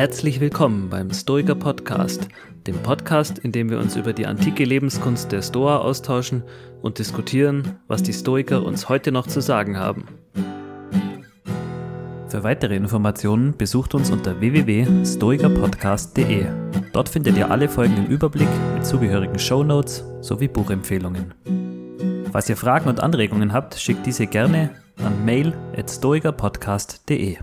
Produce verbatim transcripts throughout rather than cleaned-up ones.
Herzlich willkommen beim Stoiker Podcast, dem Podcast, in dem wir uns über die antike Lebenskunst der Stoa austauschen und diskutieren, was die Stoiker uns heute noch zu sagen haben. Für weitere Informationen besucht uns unter w w w punkt stoikerpodcast punkt d e. Dort findet ihr alle Folgen im Überblick mit zugehörigen Shownotes sowie Buchempfehlungen. Falls ihr Fragen und Anregungen habt, schickt diese gerne an mail at stoikerpodcast punkt d e.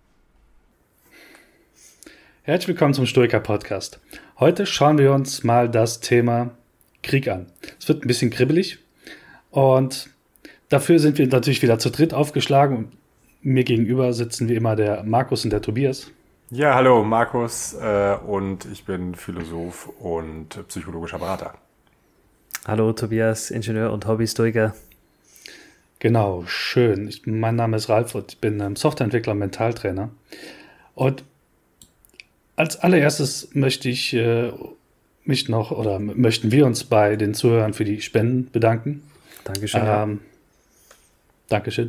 Herzlich willkommen zum Stoiker Podcast. Heute schauen wir uns mal das Thema Krieg an. Es wird ein bisschen kribbelig und dafür sind wir natürlich wieder zu dritt aufgeschlagen und mir gegenüber sitzen wie immer der Markus und der Tobias. Ja, hallo, Markus äh, und ich bin Philosoph und psychologischer Berater. Hallo, Tobias, Ingenieur und Hobby-Stoiker. Genau, schön. Ich, mein Name ist Ralf und ich bin ähm, Softwareentwickler und Mentaltrainer. Und als allererstes möchte ich äh, mich noch oder m- möchten wir uns bei den Zuhörern für die Spenden bedanken. Dankeschön. Ähm, Dankeschön.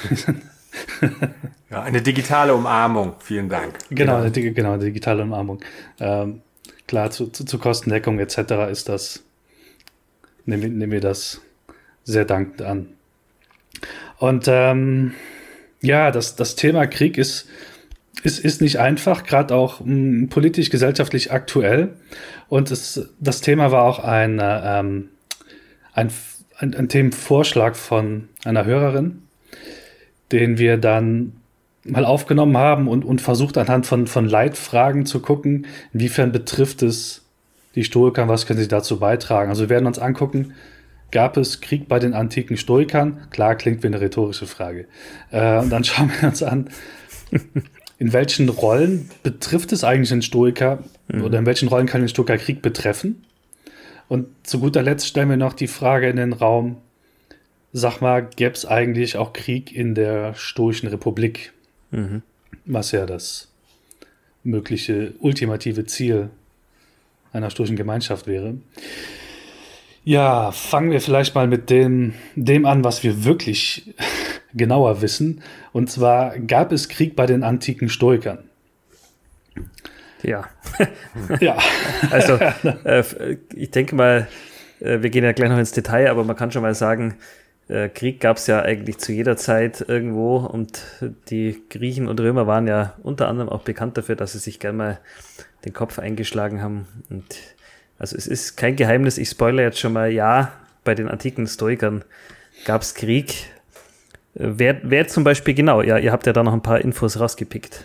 Ja, eine digitale Umarmung, vielen Dank. Genau, eine, dig- genau, eine digitale Umarmung. Ähm, klar, zu, zu, zu Kostendeckung et cetera ist das, nehmen wir, nehmen wir das sehr dankend an. Und ähm, ja, das, das Thema Krieg ist Es ist nicht einfach, gerade auch mh, politisch, gesellschaftlich aktuell. Und es, das Thema war auch ein, ähm, ein, ein, ein Themenvorschlag von einer Hörerin, den wir dann mal aufgenommen haben und, und versucht anhand von, von Leitfragen zu gucken, inwiefern betrifft es die Stoiker, was können sie dazu beitragen. Also wir werden uns angucken, gab es Krieg bei den antiken Stoikern? Klar, klingt wie eine rhetorische Frage. Äh, und dann schauen wir uns an, in welchen Rollen betrifft es eigentlich den Stoiker mhm. oder in welchen Rollen kann den Stoiker Krieg betreffen? Und zu guter Letzt stellen wir noch die Frage in den Raum, sag mal, gäbe es eigentlich auch Krieg in der Stoischen Republik? Mhm. Was ja das mögliche ultimative Ziel einer stoischen Gemeinschaft wäre. Ja, fangen wir vielleicht mal mit dem, dem an, was wir wirklich genauer wissen. Und zwar gab es Krieg bei den antiken Stoikern. Ja. Ja. Also, äh, ich denke mal, äh, wir gehen ja gleich noch ins Detail, aber man kann schon mal sagen, äh, Krieg gab es ja eigentlich zu jeder Zeit irgendwo und die Griechen und Römer waren ja unter anderem auch bekannt dafür, dass sie sich gerne mal den Kopf eingeschlagen haben. Und also es ist kein Geheimnis, ich spoilere jetzt schon mal, ja, bei den antiken Stoikern gab es Krieg. Wer, wer zum Beispiel genau? Ja, ihr habt ja da noch ein paar Infos rausgepickt.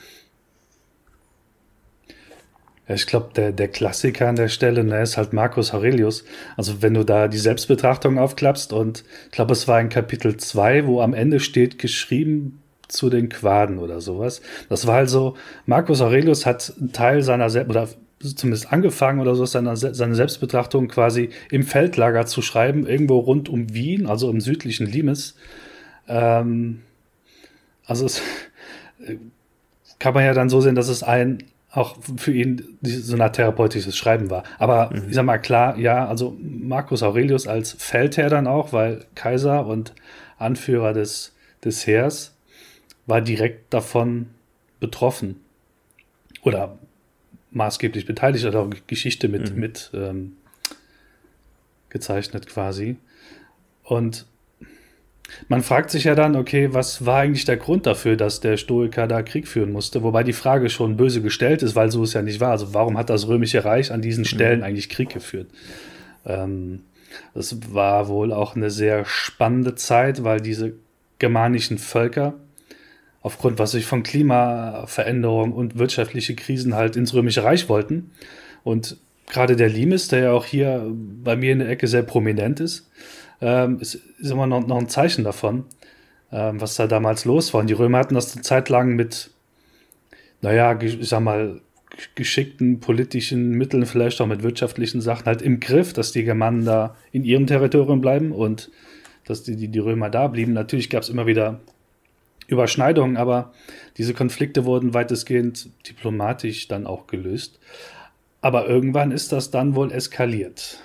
Ja, ich glaube, der, der Klassiker an der Stelle, ne, ist halt Marcus Aurelius. Also wenn du da die Selbstbetrachtung aufklappst und ich glaube, es war in Kapitel zwei, wo am Ende steht, geschrieben zu den Quaden oder sowas. Das war also, Marcus Aurelius hat einen Teil seiner, Se- oder zumindest angefangen oder so, seine, seine Selbstbetrachtung quasi im Feldlager zu schreiben, irgendwo rund um Wien, also im südlichen Limes. Ähm, also es kann man ja dann so sehen, dass es ein auch für ihn so eine Art therapeutisches Schreiben war. Aber mhm. ich sag mal, klar, ja, also Marcus Aurelius als Feldherr dann auch, weil Kaiser und Anführer des, des Heers war direkt davon betroffen. Oder maßgeblich beteiligt, oder auch Geschichte mit, mhm. mit ähm, gezeichnet quasi. Und man fragt sich ja dann, okay, was war eigentlich der Grund dafür, dass der Stoiker da Krieg führen musste? Wobei die Frage schon böse gestellt ist, weil so es ja nicht war. Also warum hat das Römische Reich an diesen Stellen mhm. eigentlich Krieg geführt? Ähm, das war wohl auch eine sehr spannende Zeit, weil diese germanischen Völker aufgrund, was sich von Klimaveränderung und wirtschaftliche Krisen halt ins Römische Reich wollten. Und gerade der Limes, der ja auch hier bei mir in der Ecke sehr prominent ist, ähm, ist, ist immer noch, noch ein Zeichen davon, ähm, was da damals los war. Und die Römer hatten das eine Zeit lang mit, naja, ich sag mal, geschickten politischen Mitteln, vielleicht auch mit wirtschaftlichen Sachen halt im Griff, dass die Germanen da in ihrem Territorium bleiben und dass die, die, die Römer da blieben. Natürlich gab es immer wieder Überschneidungen, aber diese Konflikte wurden weitestgehend diplomatisch dann auch gelöst. Aber irgendwann ist das dann wohl eskaliert.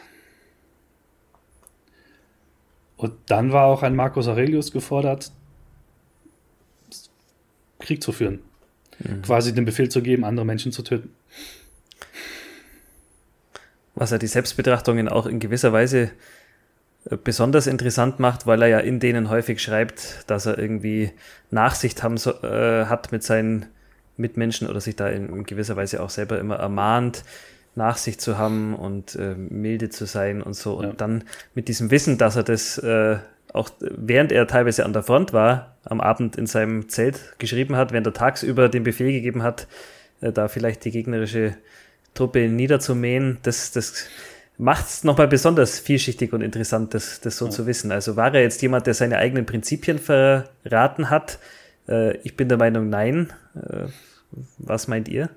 Und dann war auch ein Marcus Aurelius gefordert, Krieg zu führen. mhm. quasi den Befehl zu geben, andere Menschen zu töten. Was er die Selbstbetrachtungen auch in gewisser Weise besonders interessant macht, weil er ja in denen häufig schreibt, dass er irgendwie Nachsicht haben so, äh, hat mit seinen Mitmenschen oder sich da in, in gewisser Weise auch selber immer ermahnt, Nachsicht zu haben und äh, milde zu sein und so. Und ja. dann mit diesem Wissen, dass er das äh, auch während er teilweise an der Front war, am Abend in seinem Zelt geschrieben hat, während er tagsüber den Befehl gegeben hat, äh, da vielleicht die gegnerische Truppe niederzumähen, das, das macht es nochmal besonders vielschichtig und interessant, das, das so ja. zu wissen. Also war er jetzt jemand, der seine eigenen Prinzipien verraten hat? Äh, ich bin der Meinung, nein. Äh, was meint ihr?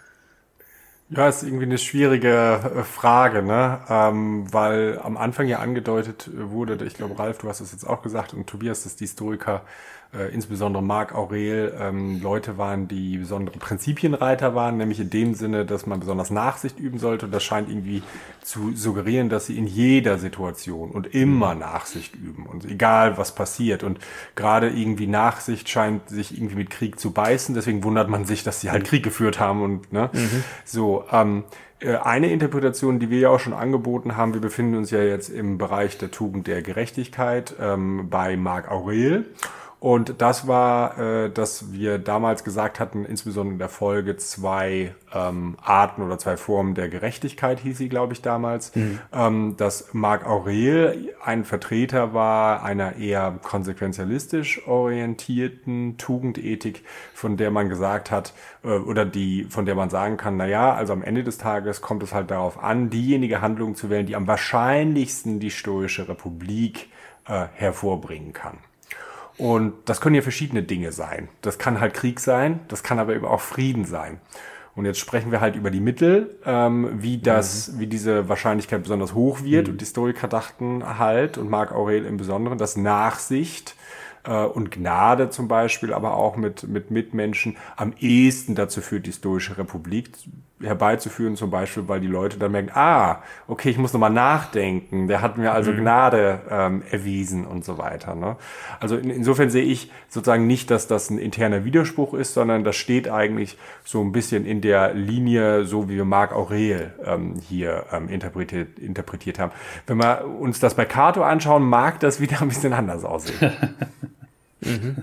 Ja, ist irgendwie eine schwierige Frage, ne? Ähm, weil am Anfang ja angedeutet wurde, ich glaube, Ralf, du hast es jetzt auch gesagt, und Tobias, dass die Historiker, äh, insbesondere Marc Aurel, ähm, Leute waren, die besondere Prinzipienreiter waren, nämlich in dem Sinne, dass man besonders Nachsicht üben sollte. Und das scheint irgendwie zu suggerieren, dass sie in jeder Situation und immer Nachsicht üben und egal was passiert. Und gerade irgendwie Nachsicht scheint sich irgendwie mit Krieg zu beißen. Deswegen wundert man sich, dass sie halt Krieg geführt haben und ne, mhm. so. Ähm, eine Interpretation, die wir ja auch schon angeboten haben, wir befinden uns ja jetzt im Bereich der Tugend der Gerechtigkeit ähm, bei Marc Aurel. Und das war, äh, dass wir damals gesagt hatten, insbesondere in der Folge zwei ähm, Arten oder zwei Formen der Gerechtigkeit, hieß sie, glaube ich, damals, mhm. ähm, dass Marc Aurel ein Vertreter war einer eher konsequenzialistisch orientierten Tugendethik, von der man gesagt hat, äh, oder die, von der man sagen kann, na ja, also am Ende des Tages kommt es halt darauf an, diejenige Handlung zu wählen, die am wahrscheinlichsten die stoische Republik äh, hervorbringen kann. Und das können ja verschiedene Dinge sein. Das kann halt Krieg sein, das kann aber eben auch Frieden sein. Und jetzt sprechen wir halt über die Mittel, ähm, wie das, mhm. wie diese Wahrscheinlichkeit besonders hoch wird. Mhm. Und die Historiker dachten halt, und Marc Aurel im Besonderen, dass Nachsicht äh, und Gnade zum Beispiel, aber auch mit, mit Mitmenschen am ehesten dazu führt, die stoische Republik herbeizuführen, zum Beispiel, weil die Leute dann merken, ah, okay, ich muss nochmal nachdenken, der hat mir also mhm. Gnade ähm, erwiesen und so weiter. Ne? Also in, insofern sehe ich sozusagen nicht, dass das ein interner Widerspruch ist, sondern das steht eigentlich so ein bisschen in der Linie, so wie wir Marc Aurel ähm, hier ähm, interpretiert, interpretiert haben. Wenn wir uns das bei Cato anschauen, mag das wieder ein bisschen anders aussehen. mhm.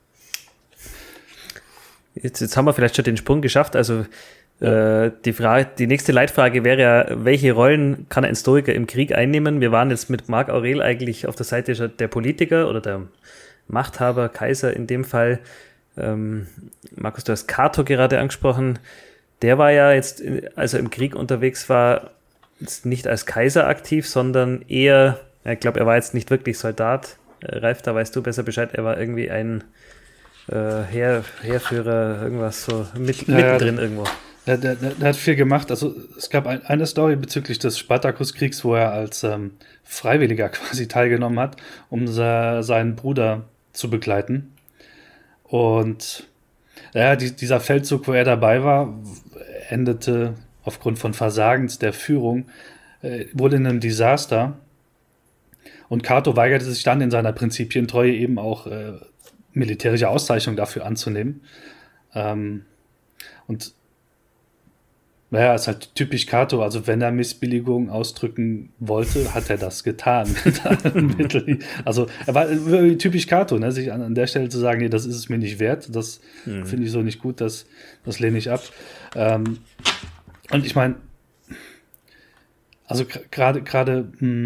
jetzt, jetzt haben wir vielleicht schon den Sprung geschafft, also Die, Frage, die nächste Leitfrage wäre ja, welche Rollen kann ein Historiker im Krieg einnehmen? Wir waren jetzt mit Marc Aurel eigentlich auf der Seite der Politiker oder der Machthaber, Kaiser in dem Fall. Ähm, Markus, du hast Cato gerade angesprochen. Der war ja jetzt, als er im Krieg unterwegs war, jetzt nicht als Kaiser aktiv, sondern eher, ich glaube, er war jetzt nicht wirklich Soldat. Ralf, da weißt du besser Bescheid, er war irgendwie ein äh, Heer, Heerführer, irgendwas so mit, ja, mittendrin ja. irgendwo. Der, der, der hat viel gemacht. Also es gab ein, eine Story bezüglich des Spartakuskriegs, wo er als ähm, Freiwilliger quasi teilgenommen hat, um se, seinen Bruder zu begleiten. Und ja, die, dieser Feldzug, wo er dabei war, endete aufgrund von Versagens der Führung, äh, wurde in einem Desaster. Und Cato weigerte sich dann in seiner Prinzipientreue eben auch äh, militärische Auszeichnung dafür anzunehmen. Ähm, und Naja, ist halt typisch Cato. Also wenn er Missbilligung ausdrücken wollte, hat er das getan. Also er war typisch Cato, ne? Sich an, an der Stelle zu sagen, nee, das ist es mir nicht wert. Das mhm. finde ich so nicht gut, das, das lehne ich ab. Ähm, und ich meine, also gerade gerade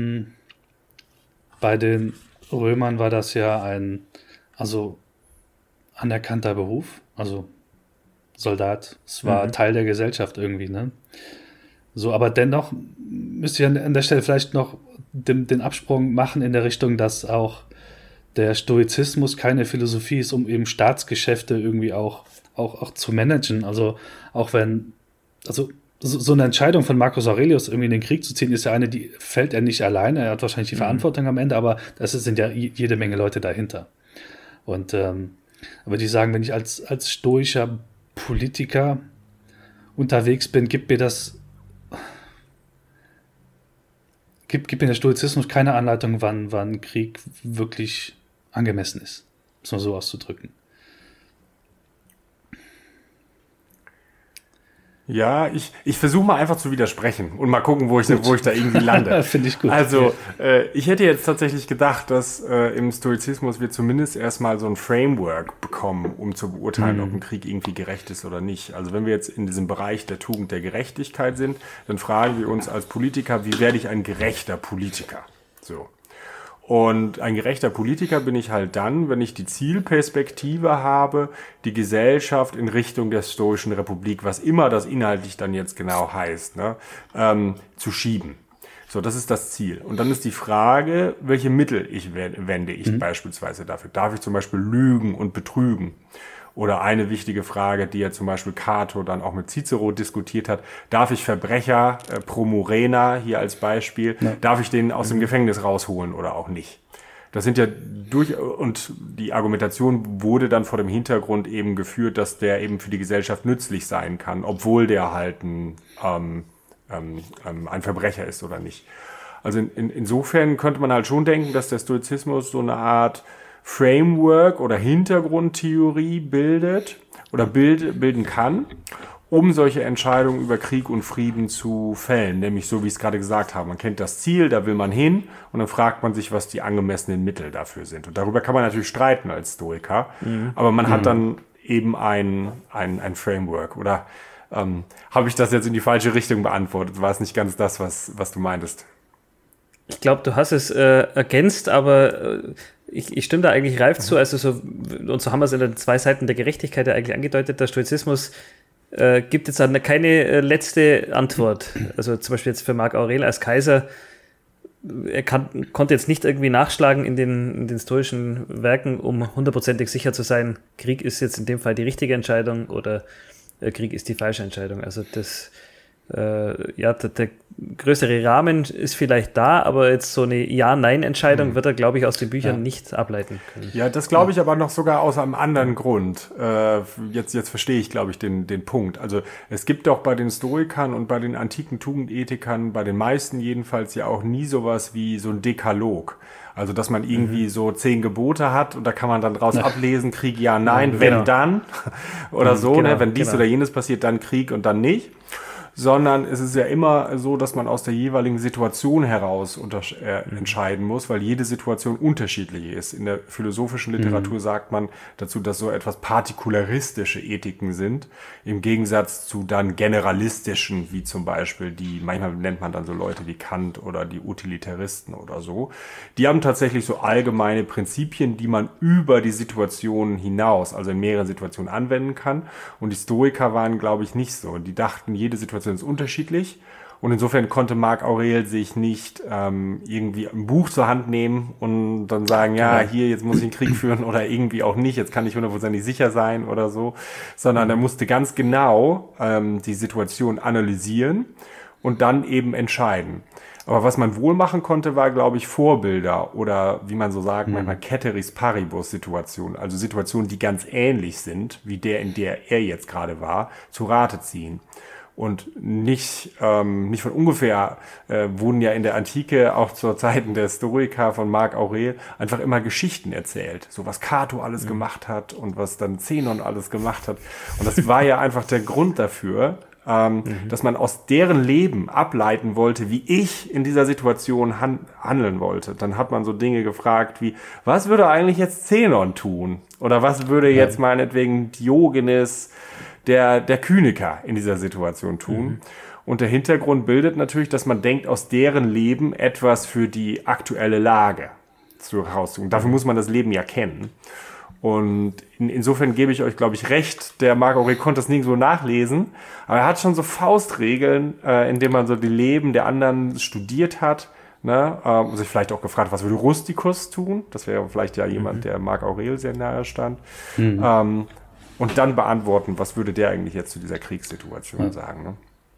bei den Römern war das ja ein also anerkannter Beruf. Also Soldat, es war mhm. Teil der Gesellschaft irgendwie, ne? So, aber dennoch müsste ich an, an der Stelle vielleicht noch den, den Absprung machen in der Richtung, dass auch der Stoizismus keine Philosophie ist, um eben Staatsgeschäfte irgendwie auch, auch, auch zu managen. Also auch wenn, also so, so eine Entscheidung von Marcus Aurelius, irgendwie in den Krieg zu ziehen, ist ja eine, die fällt er nicht alleine, er hat wahrscheinlich die mhm. Verantwortung am Ende, aber das sind ja jede Menge Leute dahinter. Und ähm, würde ich sagen, wenn ich als, als stoischer Politiker unterwegs bin, gibt mir das gibt, gibt mir der Stoizismus keine Anleitung, wann, wann Krieg wirklich angemessen ist, um es mal so auszudrücken. Ja, ich, ich versuche mal einfach zu widersprechen und mal gucken, wo ich, wo ich da irgendwie lande. Finde ich gut. Also, äh, ich hätte jetzt tatsächlich gedacht, dass äh, im Stoizismus wir zumindest erstmal so ein Framework bekommen, um zu beurteilen, mhm. ob ein Krieg irgendwie gerecht ist oder nicht. Also, wenn wir jetzt in diesem Bereich der Tugend der Gerechtigkeit sind, dann fragen wir uns als Politiker, wie werde ich ein gerechter Politiker? So. Und ein gerechter Politiker bin ich halt dann, wenn ich die Zielperspektive habe, die Gesellschaft in Richtung der Stoischen Republik, was immer das inhaltlich dann jetzt genau heißt, ne, ähm, zu schieben. So, das ist das Ziel. Und dann ist die Frage, welche Mittel ich wende ich mhm. beispielsweise dafür. Darf ich zum Beispiel lügen und betrügen? Oder eine wichtige Frage, die ja zum Beispiel Cato dann auch mit Cicero diskutiert hat, darf ich Verbrecher äh, pro Murena hier als Beispiel, ja. darf ich den aus dem Gefängnis rausholen oder auch nicht? Das sind ja durch, und die Argumentation wurde dann vor dem Hintergrund eben geführt, dass der eben für die Gesellschaft nützlich sein kann, obwohl der halt ein, ähm, ähm, ein Verbrecher ist oder nicht. Also in, in, insofern könnte man halt schon denken, dass der Stoizismus so eine Art Framework oder Hintergrundtheorie bildet oder bild, bilden kann, um solche Entscheidungen über Krieg und Frieden zu fällen. Nämlich so, wie ich es gerade gesagt habe. Man kennt das Ziel, da will man hin und dann fragt man sich, was die angemessenen Mittel dafür sind. Und darüber kann man natürlich streiten als Stoiker, mhm. aber man mhm. hat dann eben ein, ein, ein Framework. Oder ähm, habe ich das jetzt in die falsche Richtung beantwortet? War es nicht ganz das, was, was du meintest? Ich glaube, du hast es äh, ergänzt, aber äh, ich, ich stimme da eigentlich Ralf zu. Also so, und so haben wir es in den zwei Seiten der Gerechtigkeit ja eigentlich angedeutet. Der Stoizismus äh, gibt jetzt eine, keine äh, letzte Antwort. Also zum Beispiel jetzt für Marc Aurel als Kaiser, er kann, konnte jetzt nicht irgendwie nachschlagen in den, in den stoischen Werken, um hundertprozentig sicher zu sein, Krieg ist jetzt in dem Fall die richtige Entscheidung oder äh, Krieg ist die falsche Entscheidung. Also das Äh, ja, der, der größere Rahmen ist vielleicht da, aber jetzt so eine Ja-Nein-Entscheidung mhm. wird er, glaube ich, aus den Büchern ja. nicht ableiten können. Ja, das glaube ich aber noch sogar aus einem anderen Grund. Äh, jetzt, jetzt verstehe ich, glaube ich, den, den Punkt. Also es gibt doch bei den Stoikern und bei den antiken Tugendethikern, bei den meisten jedenfalls ja auch nie sowas wie so ein Dekalog. Also, dass man irgendwie mhm. so zehn Gebote hat und da kann man dann draus ja. ablesen, Krieg, ja, nein, ja, wenn genau. dann oder so, genau, ne? Wenn dies genau. oder jenes passiert, dann Krieg und dann nicht. Sondern es ist ja immer so, dass man aus der jeweiligen Situation heraus untersch- äh, entscheiden muss, weil jede Situation unterschiedlich ist. In der philosophischen Literatur mhm. sagt man dazu, dass so etwas partikularistische Ethiken sind, im Gegensatz zu dann generalistischen, wie zum Beispiel die, manchmal nennt man dann so Leute wie Kant oder die Utilitaristen oder so. Die haben tatsächlich so allgemeine Prinzipien, die man über die Situationen hinaus, also in mehreren Situationen anwenden kann. Und die Stoiker waren, glaube ich, nicht so. Die dachten, jede Situation ist unterschiedlich und insofern konnte Marc Aurel sich nicht ähm, irgendwie ein Buch zur Hand nehmen und dann sagen, ja, hier, jetzt muss ich einen Krieg führen oder irgendwie auch nicht, jetzt kann ich hundertprozentig sicher sein oder so, sondern er musste ganz genau ähm, die Situation analysieren und dann eben entscheiden. Aber was man wohl machen konnte, war, glaube ich, Vorbilder oder, wie man so sagt, mhm. manchmal Ceteris Paribus Situationen, also Situationen, die ganz ähnlich sind, wie der, in der er jetzt gerade war, zu Rate ziehen. Und nicht, ähm, nicht von ungefähr äh, wurden ja in der Antike, auch zur Zeiten der Stoiker von Marc Aurel, einfach immer Geschichten erzählt. So was Cato alles mhm. gemacht hat und was dann Zenon alles gemacht hat. Und das war ja einfach der Grund dafür, ähm, mhm. dass man aus deren Leben ableiten wollte, wie ich in dieser Situation han- handeln wollte. Dann hat man so Dinge gefragt wie, was würde eigentlich jetzt Zenon tun? Oder was würde ja. jetzt meinetwegen Diogenes, der der Kyniker in dieser Situation tun. Mhm. Und der Hintergrund bildet natürlich, dass man denkt, aus deren Leben etwas für die aktuelle Lage zu rauszugehen. Dafür muss man das Leben ja kennen. Und in, insofern gebe ich euch, glaube ich, recht. Der Marc Aurel konnte das nirgendwo nachlesen, aber er hat schon so Faustregeln, äh, indem man so die Leben der anderen studiert hat, ne? Ähm, und sich vielleicht auch gefragt, was würde Rusticus tun? Das wäre vielleicht ja jemand, mhm. der Marc Aurel sehr nahe stand. Mhm. Ähm, Und dann beantworten, was würde der eigentlich jetzt zu dieser Kriegssituation ja. sagen. Ne?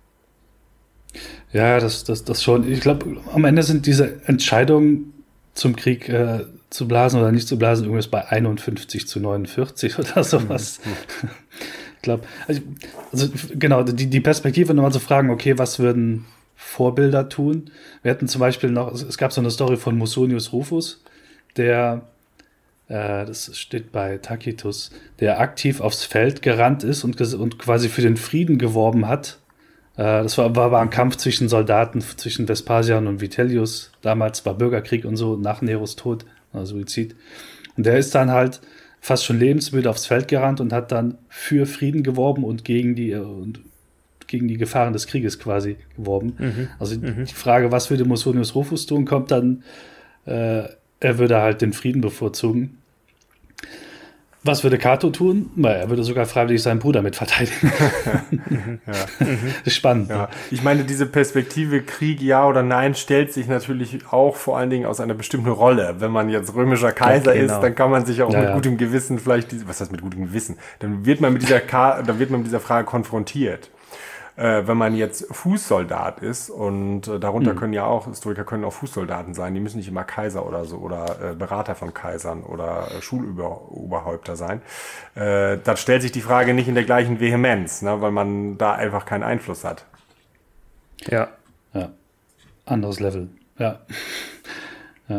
Ja, das, das, das schon. Ich glaube, am Ende sind diese Entscheidungen zum Krieg äh, zu blasen oder nicht zu blasen irgendwas bei einundfünfzig zu neunundvierzig oder sowas. Mhm. Ich glaube, also, also genau, die, die Perspektive nochmal zu fragen, okay, was würden Vorbilder tun? Wir hatten zum Beispiel noch, es gab so eine Story von Musonius Rufus, der äh, das steht bei Tacitus, der aktiv aufs Feld gerannt ist und, ges- und quasi für den Frieden geworben hat. Äh, das war, war, war ein Kampf zwischen Soldaten, zwischen Vespasian und Vitellius. Damals war Bürgerkrieg und so, nach Neros Tod, also Suizid. Und der ist dann halt fast schon lebensmüde aufs Feld gerannt und hat dann für Frieden geworben und gegen die, und gegen die Gefahren des Krieges quasi geworben. Mhm. Also mhm. die Frage, was würde Musonius Rufus tun, kommt dann, äh, er würde halt den Frieden bevorzugen. Was würde Cato tun? Naja, er würde sogar freiwillig seinen Bruder mit verteidigen. ja. Das ist spannend. Ja. Ich meine, diese Perspektive Krieg, ja oder nein, stellt sich natürlich auch vor allen Dingen aus einer bestimmten Rolle. Wenn man jetzt römischer Kaiser ja, genau. ist, dann kann man sich auch ja, mit ja. gutem Gewissen vielleicht, diese, was heißt mit gutem Gewissen? Dann wird man mit dieser, Ka- dann wird man mit dieser Frage konfrontiert. Äh, wenn man jetzt Fußsoldat ist, und äh, darunter mhm. können ja auch, Historiker können auch Fußsoldaten sein, die müssen nicht immer Kaiser oder so oder äh, Berater von Kaisern oder äh, Schuluberhäupter sein, äh, da stellt sich die Frage nicht in der gleichen Vehemenz, ne, weil man da einfach keinen Einfluss hat. Ja. Ja. Anderes Level. Ja. Ja.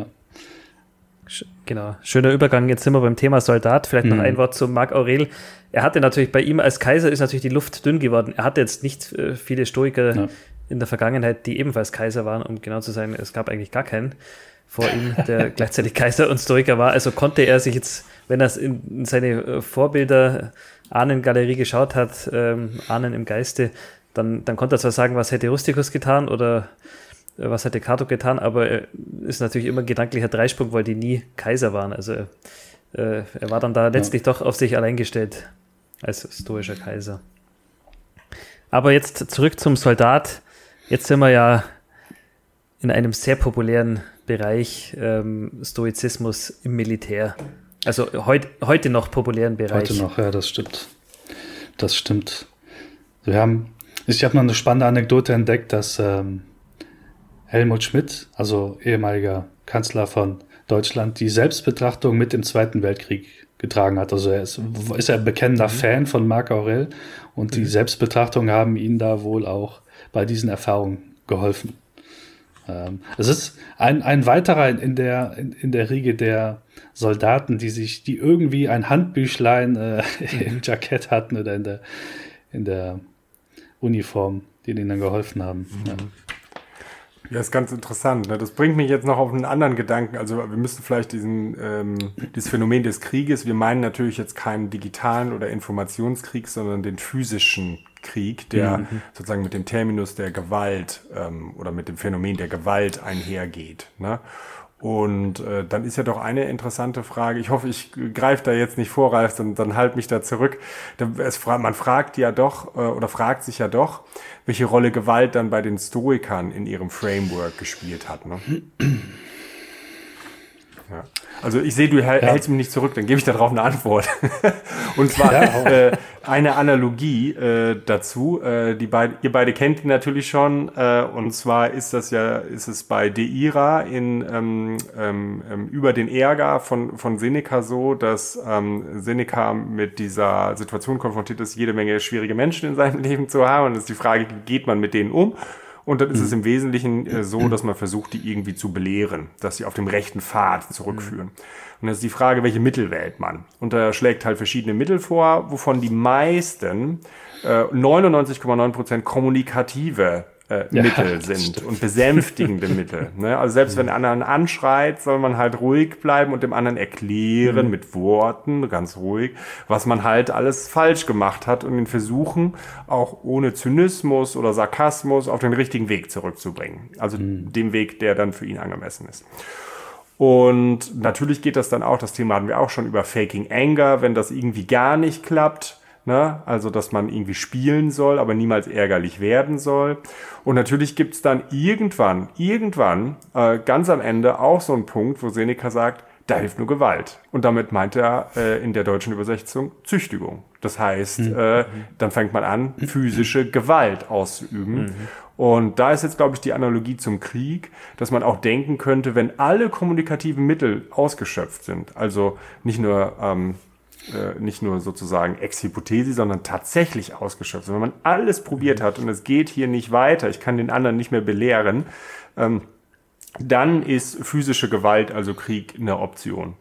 Genau. Schöner Übergang. Jetzt sind wir beim Thema Soldat. Vielleicht noch mhm. ein Wort zu Marc Aurel. Er hatte natürlich bei ihm als Kaiser ist natürlich die Luft dünn geworden. Er hatte jetzt nicht äh, viele Stoiker ja. in der Vergangenheit, die ebenfalls Kaiser waren, um genau zu sein. Es gab eigentlich gar keinen vor ihm, der gleichzeitig Kaiser und Stoiker war. Also konnte er sich jetzt, wenn er in, in seine Vorbilder Ahnengalerie geschaut hat, ähm, Ahnen im Geiste, dann, dann konnte er zwar sagen, was hätte Rusticus getan oder was hätte Cato getan, aber er ist natürlich immer ein gedanklicher Dreisprung, weil die nie Kaiser waren. Also äh, er war dann da letztlich ja. doch auf sich allein gestellt als stoischer Kaiser. Aber jetzt zurück zum Soldat. Jetzt sind wir ja in einem sehr populären Bereich, ähm, Stoizismus im Militär. Also heut, heute noch populären Bereich. Heute noch, ja, das stimmt. Das stimmt. Wir haben, ich habe noch eine spannende Anekdote entdeckt, dass ähm, Helmut Schmidt, also ehemaliger Kanzler von Deutschland, die Selbstbetrachtung mit im Zweiten Weltkrieg getragen hat. Also er ist, ist ein bekennender mhm. Fan von Marc Aurel und die mhm. Selbstbetrachtungen haben ihm da wohl auch bei diesen Erfahrungen geholfen. Ähm, es ist ein, ein weiterer in der, in, in der Riege der Soldaten, die sich, die irgendwie ein Handbüchlein äh, mhm. im Jackett hatten oder in der, in der Uniform, die denen dann geholfen haben. Mhm. Ja. Ja, ist ganz interessant. Ne? Das bringt mich jetzt noch auf einen anderen Gedanken. Also wir müssen vielleicht diesen ähm, dieses Phänomen des Krieges, wir meinen natürlich jetzt keinen digitalen oder Informationskrieg, sondern den physischen Krieg, der mhm. sozusagen mit dem Terminus der Gewalt ähm, oder mit dem Phänomen der Gewalt einhergeht. Ne? Und äh, dann ist ja doch eine interessante Frage, ich hoffe, ich greife da jetzt nicht vor, Ralf, dann, dann halt mich da zurück. Es, man fragt ja doch, äh, oder fragt sich ja doch, welche Rolle Gewalt dann bei den Stoikern in ihrem Framework gespielt hat. Ne? Ja. Also ich sehe, du hält, ja. hältst mich nicht zurück, dann gebe ich darauf eine Antwort. Und zwar ja, äh, eine Analogie äh, dazu, äh, die beid, ihr beide kennt die natürlich schon, äh, und zwar ist das ja, ist es bei De Ira in ähm, ähm, über den Ärger von von Seneca so, dass ähm, Seneca mit dieser Situation konfrontiert ist, jede Menge schwierige Menschen in seinem Leben zu haben, und es ist die Frage, wie geht man mit denen um? Und dann ist es im Wesentlichen äh, so, dass man versucht, die irgendwie zu belehren, dass sie auf dem rechten Pfad zurückführen. Und das ist die Frage, welche Mittel wählt man? Und er schlägt halt verschiedene Mittel vor, wovon die meisten äh, neunundneunzig Komma neun Prozent kommunikative äh, ja, Mittel sind stimmt. und besänftigende Mittel. Ne? Also selbst wenn der anderen anschreit, soll man halt ruhig bleiben und dem anderen erklären mhm. mit Worten, ganz ruhig, was man halt alles falsch gemacht hat, und ihn versuchen, auch ohne Zynismus oder Sarkasmus auf den richtigen Weg zurückzubringen. Also mhm. dem Weg, der dann für ihn angemessen ist. Und natürlich geht das dann auch, das Thema hatten wir auch schon, über Faking Anger, wenn das irgendwie gar nicht klappt. Ne? Also, dass man irgendwie spielen soll, aber niemals ärgerlich werden soll. Und natürlich gibt's dann irgendwann, irgendwann, äh, ganz am Ende auch so einen Punkt, wo Seneca sagt, da hilft nur Gewalt. Und damit meint er äh, in der deutschen Übersetzung Züchtigung. Das heißt, mhm. äh, dann fängt man an, physische Gewalt auszuüben. Mhm. Und da ist jetzt, glaube ich, die Analogie zum Krieg, dass man auch denken könnte, wenn alle kommunikativen Mittel ausgeschöpft sind, also nicht nur ähm, Äh, nicht nur sozusagen ex hypothesi, sondern tatsächlich ausgeschöpft. Wenn man alles probiert hat und es geht hier nicht weiter, ich kann den anderen nicht mehr belehren, ähm, dann ist physische Gewalt, also Krieg, eine Option.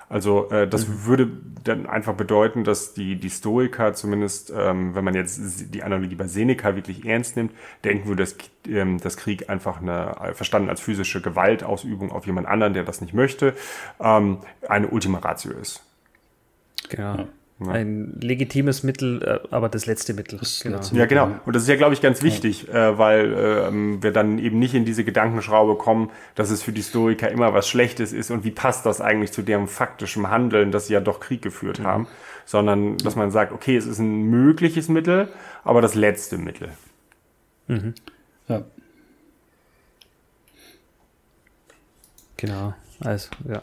Also äh, das Mhm. würde dann einfach bedeuten, dass die, die Stoiker zumindest, ähm, wenn man jetzt die Analogie bei Seneca wirklich ernst nimmt, denken würde, dass, ähm, dass Krieg einfach eine, verstanden als physische Gewaltausübung auf jemand anderen, der das nicht möchte, ähm, eine Ultima Ratio ist. Genau. Ja. Ja. Ein legitimes Mittel, äh, aber das letzte Mittel. Das genau. letzte Ja, genau. Und das ist ja, glaube ich, ganz wichtig, äh, weil ähm, wir dann eben nicht in diese Gedankenschraube kommen, dass es für die Stoiker immer was Schlechtes ist und wie passt das eigentlich zu deren faktischen Handeln, dass sie ja doch Krieg geführt Mhm. haben, sondern dass man sagt, okay, es ist ein mögliches Mittel, aber das letzte Mittel. Mhm. Ja. Genau. Also, ja.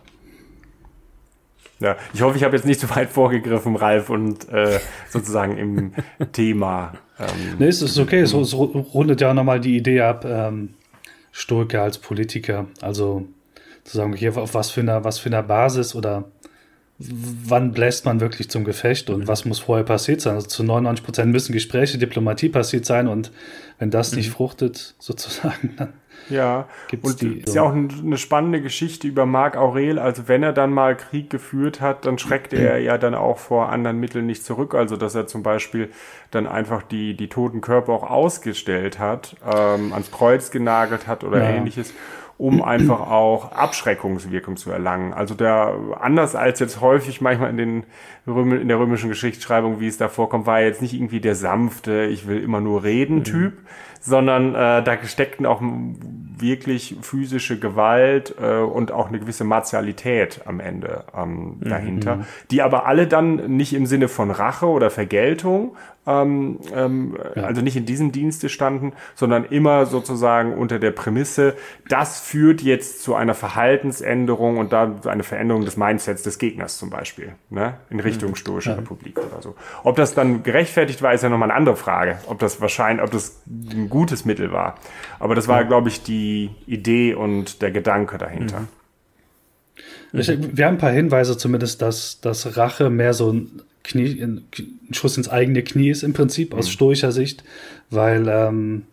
Ja, ich hoffe, ich habe jetzt nicht zu weit vorgegriffen, Ralf, und äh, sozusagen im Thema. Ähm, Nee, es ist okay, es, es rundet ja nochmal die Idee ab, ähm, Stoiker als Politiker, also zu sagen, okay, auf was für einer, was für einer Basis oder wann bläst man wirklich zum Gefecht und mhm. was muss vorher passiert sein? Also zu neunundneunzig Prozent müssen Gespräche, Diplomatie passiert sein und wenn das mhm. nicht fruchtet, sozusagen, dann ja, gibt's und die. Ist ja auch eine spannende Geschichte über Marc Aurel. Also wenn er dann mal Krieg geführt hat, dann schreckte er ja dann auch vor anderen Mitteln nicht zurück. Also dass er zum Beispiel dann einfach die, die toten Körper auch ausgestellt hat, ähm, ans Kreuz genagelt hat oder ja. ähnliches, um einfach auch Abschreckungswirkung zu erlangen. Also der, anders als jetzt häufig manchmal in den Röm, in der römischen Geschichtsschreibung, wie es da vorkommt, war er jetzt nicht irgendwie der sanfte, ich will immer nur reden Typ, mhm. sondern äh, da steckten auch wirklich physische Gewalt äh, und auch eine gewisse Martialität am Ende ähm, dahinter, mhm. die aber alle dann nicht im Sinne von Rache oder Vergeltung, ähm, ähm, ja. also nicht in diesem Dienste standen, sondern immer sozusagen unter der Prämisse, das führt jetzt zu einer Verhaltensänderung und da eine Veränderung des Mindsets des Gegners zum Beispiel, ne? In Richtung stoische ja. Republik oder so. Ob das dann gerechtfertigt war, ist ja nochmal eine andere Frage, ob das wahrscheinlich, ob das ein gutes Mittel war. Aber das war, ja. glaube ich, die Idee und der Gedanke dahinter. Mhm. Ich, wir haben ein paar Hinweise zumindest, dass, dass Rache mehr so ein Knie, ein Schuss ins eigene Knie ist im Prinzip, aus mhm. stoischer Sicht, weil ähm,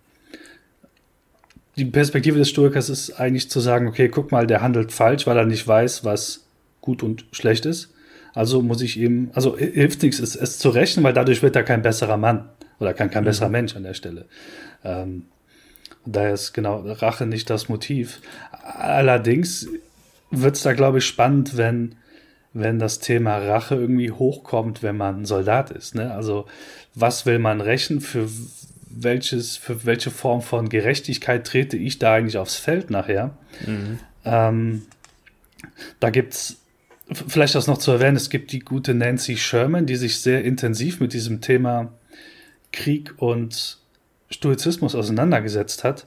die Perspektive des Stoikers ist eigentlich zu sagen, okay, guck mal, der handelt falsch, weil er nicht weiß, was gut und schlecht ist. Also muss ich ihm, also hilft nichts, es, es zu rächen, weil dadurch wird er kein besserer Mann oder kein, kein mhm. besserer Mensch an der Stelle. Ähm, daher ist genau Rache nicht das Motiv. Allerdings wird es da, glaube ich, spannend, wenn, wenn das Thema Rache irgendwie hochkommt, wenn man Soldat ist. Ne? Also was will man rächen? Für welches, für welche Form von Gerechtigkeit trete ich da eigentlich aufs Feld nachher? Mhm. Ähm, da gibt's vielleicht das noch zu erwähnen, es gibt die gute Nancy Sherman, die sich sehr intensiv mit diesem Thema Krieg und Stoizismus auseinandergesetzt hat.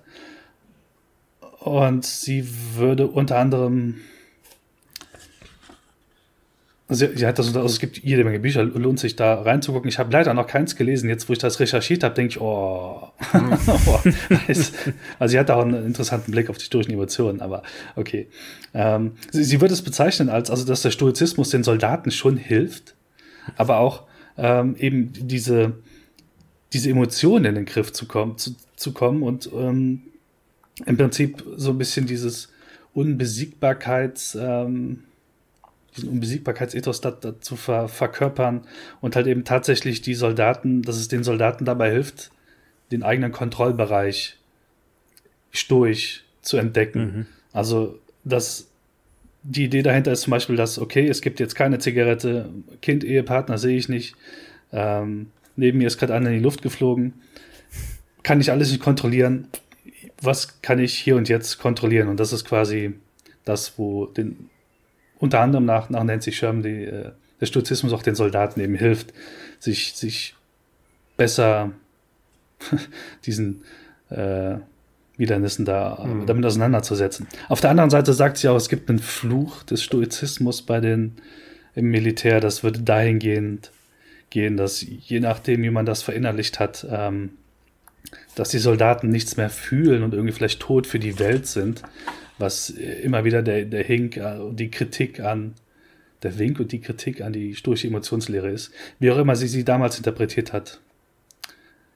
Und sie würde unter anderem, sie, sie hat das, also es gibt jede Menge Bücher, lohnt sich da reinzugucken. Ich habe leider noch keins gelesen. Jetzt, wo ich das recherchiert habe, denke ich, oh. oh also sie hat auch einen interessanten Blick auf die stoischen Emotionen, aber okay. Ähm, sie, sie würde es bezeichnen als, also dass der Stoizismus den Soldaten schon hilft, aber auch ähm, eben diese, diese Emotionen in den Griff zu kommen, zu, zu kommen und ähm, im Prinzip so ein bisschen dieses Unbesiegbarkeits, ähm, diesen Unbesiegbarkeitsethos da, da zu ver, verkörpern und halt eben tatsächlich die Soldaten, dass es den Soldaten dabei hilft, den eigenen Kontrollbereich stoisch zu entdecken. Mhm. Also, dass die Idee dahinter ist zum Beispiel, dass, okay, es gibt jetzt keine Zigarette, Kind, Ehepartner sehe ich nicht, ähm, neben mir ist gerade einer in die Luft geflogen, kann ich alles nicht kontrollieren, was kann ich hier und jetzt kontrollieren? Und das ist quasi das, wo den unter anderem nach, nach Nancy Sherman die, äh, der Stoizismus auch den Soldaten eben hilft, sich, sich besser diesen äh, Widernissen da mhm. damit auseinanderzusetzen. Auf der anderen Seite sagt sie auch, es gibt einen Fluch des Stoizismus bei den im Militär. Das würde dahingehend gehen, dass je nachdem, wie man das verinnerlicht hat, ähm, dass die Soldaten nichts mehr fühlen und irgendwie vielleicht tot für die Welt sind, was immer wieder der, der Hink und die Kritik an, der Wink und die Kritik an die stoische Emotionslehre ist, wie auch immer sie sie damals interpretiert hat.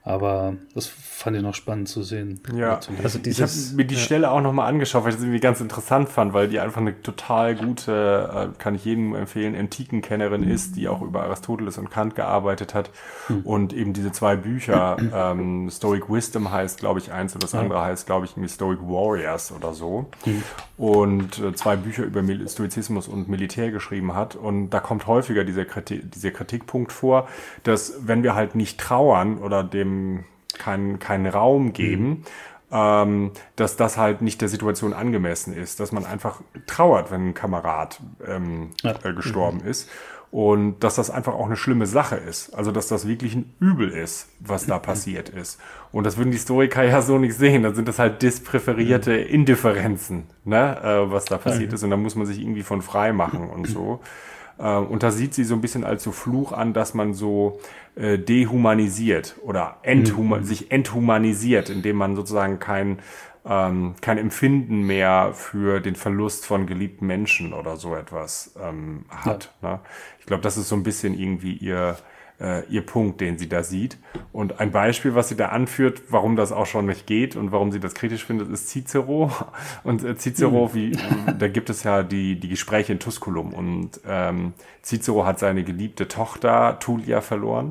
Aber das fand ich noch spannend zu sehen. Ja, also dieses, ich habe mir die ja. Stelle auch nochmal angeschaut, weil ich das irgendwie ganz interessant fand, weil die einfach eine total gute, äh, kann ich jedem empfehlen, Antikenkennerin mhm. ist, die auch über Aristoteles und Kant gearbeitet hat. Mhm. Und eben diese zwei Bücher, ähm, Stoic Wisdom heißt, glaube ich, eins und das andere ja. heißt, glaube ich, irgendwie Stoic Warriors oder so. Mhm. Und äh, zwei Bücher über Stoizismus und Militär geschrieben hat. Und da kommt häufiger dieser Kritik, dieser Kritikpunkt vor, dass wenn wir halt nicht trauern oder dem keinen keinen Raum geben, mhm. ähm, dass das halt nicht der Situation angemessen ist, dass man einfach trauert, wenn ein Kamerad ähm, ja. äh, gestorben mhm. ist und dass das einfach auch eine schlimme Sache ist, also dass das wirklich ein Übel ist, was da passiert ist. Und das würden die Historiker ja so nicht sehen, dann sind das halt dispräferierte Indifferenzen, ne, äh, was da passiert mhm. ist und da muss man sich irgendwie von frei machen und so. Und da sieht sie so ein bisschen als so Fluch an, dass man so äh, dehumanisiert oder enthuma- mhm. sich enthumanisiert, indem man sozusagen kein, ähm, kein Empfinden mehr für den Verlust von geliebten Menschen oder so etwas ähm, hat. Ja. Ne? Ich glaube, das ist so ein bisschen irgendwie ihr äh, ihr Punkt, den sie da sieht. Und ein Beispiel, was sie da anführt, warum das auch schon nicht geht und warum sie das kritisch findet, ist Cicero. Und äh, Cicero, mhm. wie, da gibt es ja die, die Gespräche in Tusculum. Und ähm, Cicero hat seine geliebte Tochter Tullia verloren.